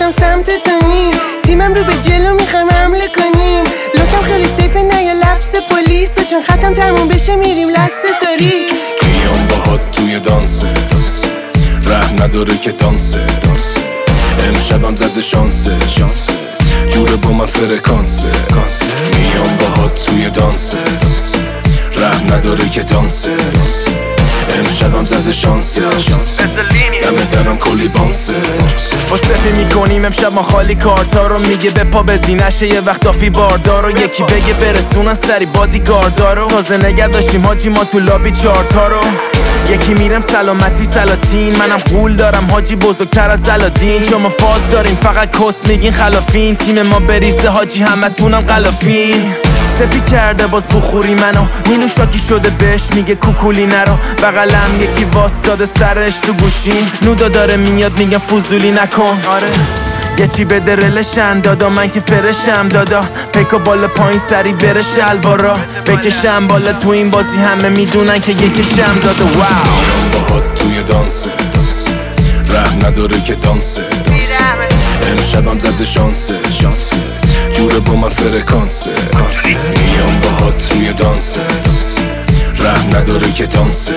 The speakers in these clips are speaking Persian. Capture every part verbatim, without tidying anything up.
رفتم سمت تو نیم تیمم رو به جلو میخوایم حمله کنیم لوکم خیلی سیفه نه یه لفظ پلیسه چون ختم تموم بشه میریم لست تاریک میام باهات توی دانسه ره نداره که دانسه امشبم زده شانسه جوره با من فرکانسه میام باهات توی دانسه ره نداره که دانسه امشبم زده شانسه دمه درم کلی بانسه با سپی میکنیم امشب ما خالی کارتا رو میگه به پا بزینشه یه وقت آفی باردار رو یکی بگه برسونن سری بادی گاردارو تازه نگه داشتیم حاجی ما تو لابی چارتا رو یکی میرم سلامتی سلاطین منم قول دارم حاجی بزرگتر از علادین چون ما فاز داریم فقط کس میگین خلافین تیم ما بریزه حاجی همه تونم غلافین سپی کرده باز بخوری منو مینو شاکی شده بهش میگه کوکولی نرو بغلم یکی واساده سرش تو گوشین نودا داره میاد میگم فضولی نکن آره یه چی به درلشن دادا من که فرشم دادا پیکا بالا پایین سری بره شلوارا بکشم بالا تو این بازی همه میدونن که یکشم دادا واو میام باهات توی دانسه ره نداره که دانسه امشبم زده شانسه جوره با من فرکانسه میام باهات توی دانسه ره نداره که دانسه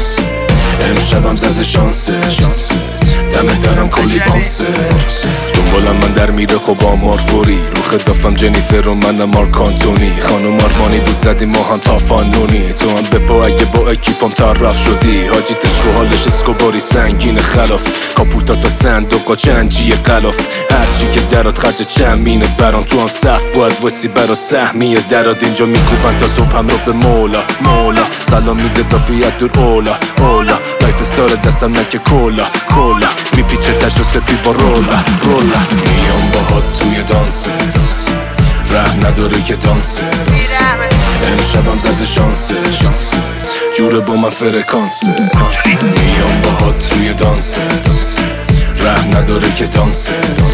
امشبم زده شانسه دمه درم کلی بانسه دنبالم من در میره خب آمار فوری رو خدافم جنیفر و منم مارک آنتونی خانم آرمانی بود زدیم ما هم تا فانونی تو هم بپا اگه با اکیپم طرف شدی حاجی تشک و حالش اسکوباری سنگین خلاف کاپوتا تا صندوقا چنجی غلاف هرچی که درات خرج چند مینه برام تو هم صف باید وسی برا سهمیه دراد اینجا میکوبن تا صبح هم رو به مولا مولا سلام میده دافیت دور اولا اولا لایف استار دستم نکه کولا کولا میپیچه تش و سپی با رولا رولا میام باهات توی دانسه ره نداره که دانسه امشبم زده شانسه جوره با من فرکانسه میام باهات توی دانسه ره نداره که دانسه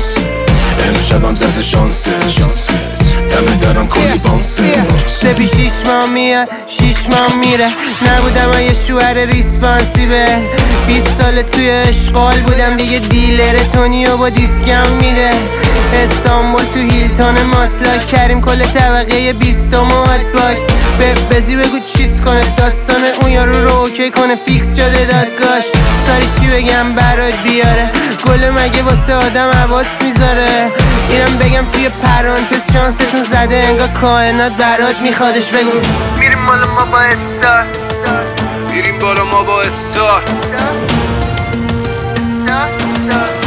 امشبم زده شانسه دمه درم کلی بانسه سپی شیش ماه میاد شیش ماه میره نبودم یه شوهر ریسپانسیبل بیست سال توی اشغال بودم دیگه دیلر تونی و با دیسکم میده استانبول تو هیلتون ماسلاک کریم کل طبقه بیستم و هات باکس به بزی بگو چیز کنه داستان اون یارو رو اوکی کنه فیکس شده دادگاش ساری چی بگم برات بیاره گل مگه واسه آدم حواس میذاره اینم بگم توی پرانتز شانستون زده انگار کائنات برات میخوادش بگو میریم بالا ما با استار میریم بالا ما با استار استار